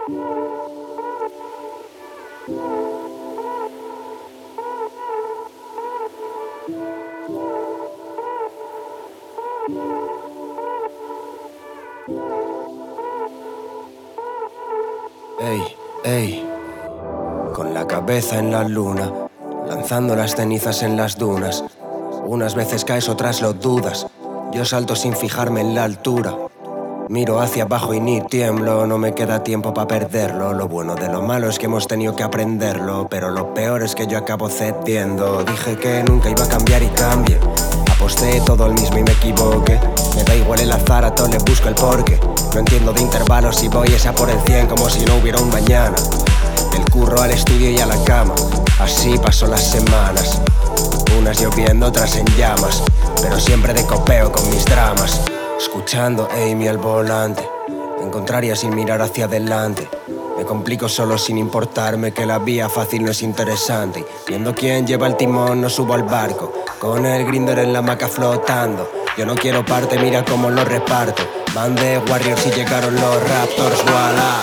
Ey, ey, con la cabeza en la luna, lanzando las cenizas en las dunas. Unas veces caes, otras lo dudas. Yo salto sin fijarme en la altura. Miro hacia abajo y ni tiemblo, no me queda tiempo para perderlo. Lo bueno de lo malo es que hemos tenido que aprenderlo, pero lo peor es que yo acabo cediendo. Dije que nunca iba a cambiar y cambié. Aposté todo al mismo y me equivoqué. Me da igual el azar, a todo le busco el porqué. No entiendo de intervalos y voy esa por el 100 como si no hubiera un mañana. Del curro al estudio y a la cama, así pasó las semanas. Unas lloviendo, otras en llamas, pero siempre de copeo con mis dramas. Escuchando Amy al volante, me encontraría sin mirar hacia adelante. Me complico solo sin importarme que la vía fácil no es interesante. Y viendo quién lleva el timón no subo al barco, con el grinder en la hamaca flotando. Yo no quiero parte, mira cómo lo reparto. Van de Warriors y llegaron los Raptors, voilà.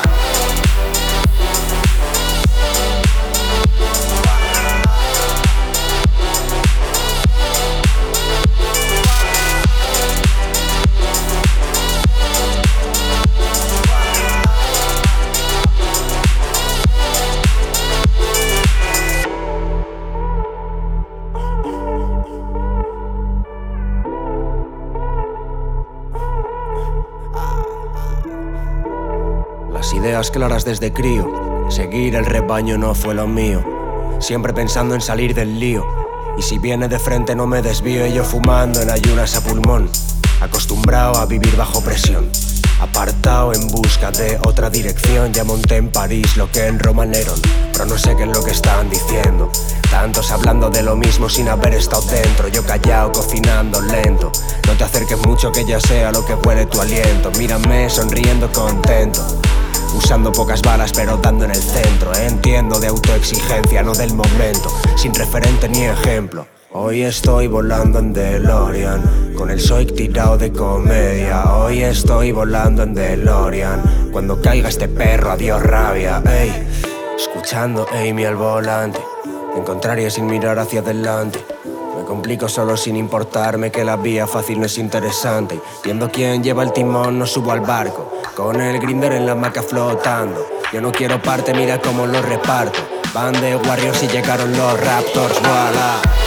Las ideas claras desde crío, seguir el rebaño no fue lo mío. Siempre pensando en salir del lío, y si viene de frente no me desvío. Yo fumando en ayunas a pulmón, acostumbrado a vivir bajo presión. Apartado en busca de otra dirección, ya monté en París lo que en Roma Nerón. Pero no sé qué es lo que están diciendo, tantos hablando de lo mismo sin haber estado dentro. Yo callado, cocinando lento. No te acerques mucho que ya sea lo que huele tu aliento. Mírame sonriendo contento, usando pocas balas pero dando en el centro. Entiendo de autoexigencia, no del momento, sin referente ni ejemplo. Hoy estoy volando en DeLorean, con el Zoic tirado de comedia. Hoy estoy volando en DeLorean, cuando caiga este perro adiós rabia. Ey, escuchando Amy al volante, me encontraría sin mirar hacia adelante. Me complico solo sin importarme que la vía fácil no es interesante. Y viendo quién lleva el timón no subo al barco, con el grinder en la hamaca flotando. Yo no quiero parte, mira cómo lo reparto. Van de Warriors y llegaron los Raptors, voilà.